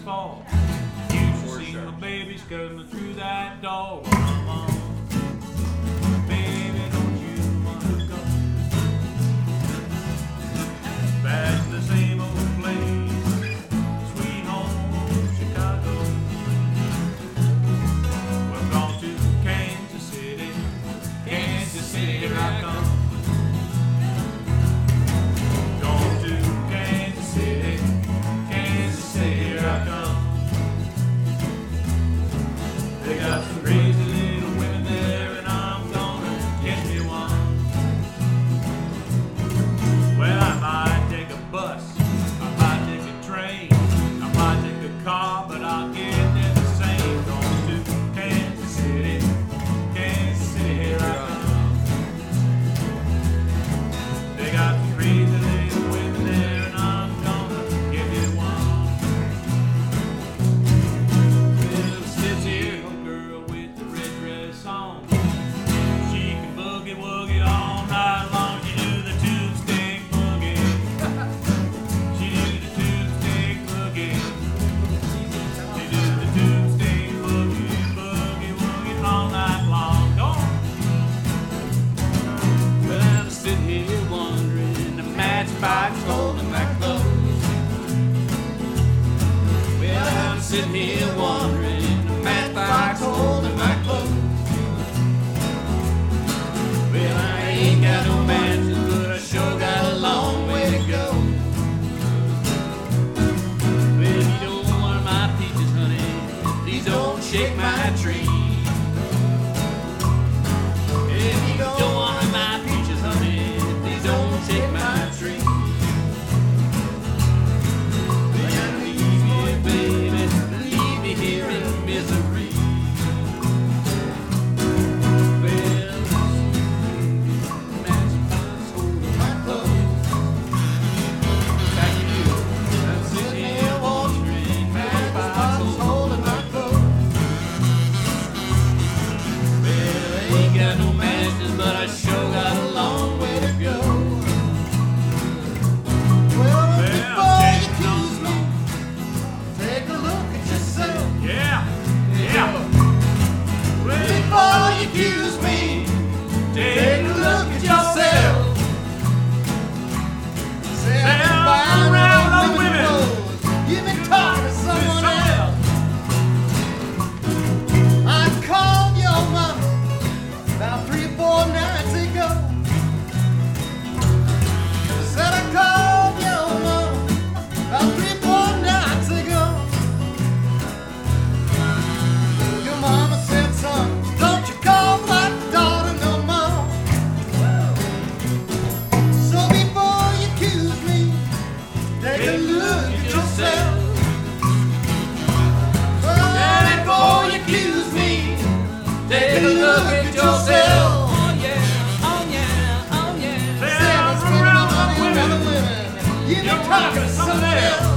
fall. You should see my babies coming through that door. Baby, don't you wanna go back to the same old place, sweet home Chicago? We're gone to Kansas City, here I come. Going to Kansas City, here I come. They got some crazy little women there, and I'm gonna get me one. Well, I might take a bus, I might take a train, I might take a car, but I'll get there the same. Going to Kansas City, here I come. They got some crazy little women there, and I'm gonna give you one. Little sissy girl with the red dress on. She can boogie woogie all night long. She do the tube stick boogie. She do the tube stick boogie. She do the tube stick boogie, boogie woogie all night long. Go on. Well, I'm sitting here wondering, the matchbox holding my clothes. Well, I'm sitting here wondering, the matchbox holding my clothes. Well, I ain't got no matches, but I sure got a long way to go. Well, if you don't want my peaches, honey, please don't shake my tree. If you don't want my peaches, honey, please don't shake my tree. Well, leave me, baby, leave me here in misery. Well, matchbox holding my clothes. How you do? I'm sitting here wondering, matchbox holding my clothes. Well, I ain't got no matches, but I sure got a long way to go. Well, before you accuse me, take a look at yourself. Yeah. Before you accuse me, take a look at yourself. Say I've been buying around women clothes. You've been talking to someone else. I called your mama about 3 or 4 nights ago. Said I called your mama about 3 or 4 nights ago. Your mama said, son, don't you call my daughter no more. So before you accuse me, take a look at yourself. Well, before you accuse me, take a look at yourself. Say I'm spending money on other women. You've been talking to someone else.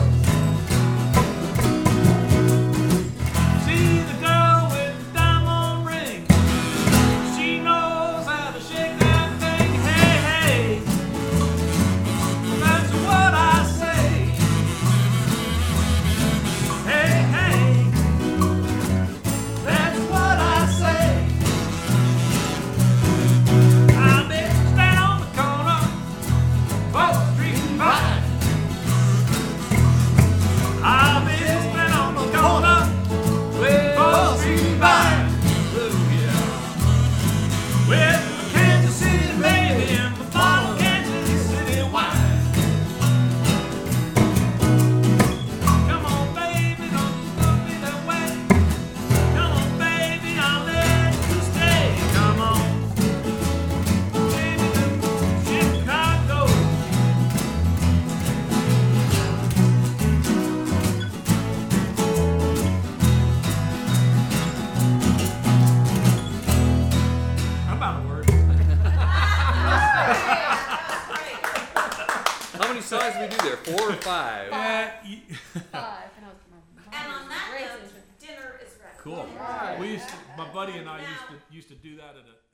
See the girl with the diamond ring. She knows how to shake that thing. Hey, hey. That's what I say. Hey, hey. That's what I say. I've been standing on the corner, 4th Street and Vine. I've been standing on the corner, 4th Street and Vine. Oh, yeah. With Kansas City, baby, and the bottle of Kansas City wine. Come on, baby, don't you look me that way. Come on, baby, I'll let you stay. Come on, baby, to Chicago. I'm about to work. How many songs did we do there? 4 or 5? Yeah, 5. And on that note, dinner is ready. cool. We used to, my buddy and I used to do that at a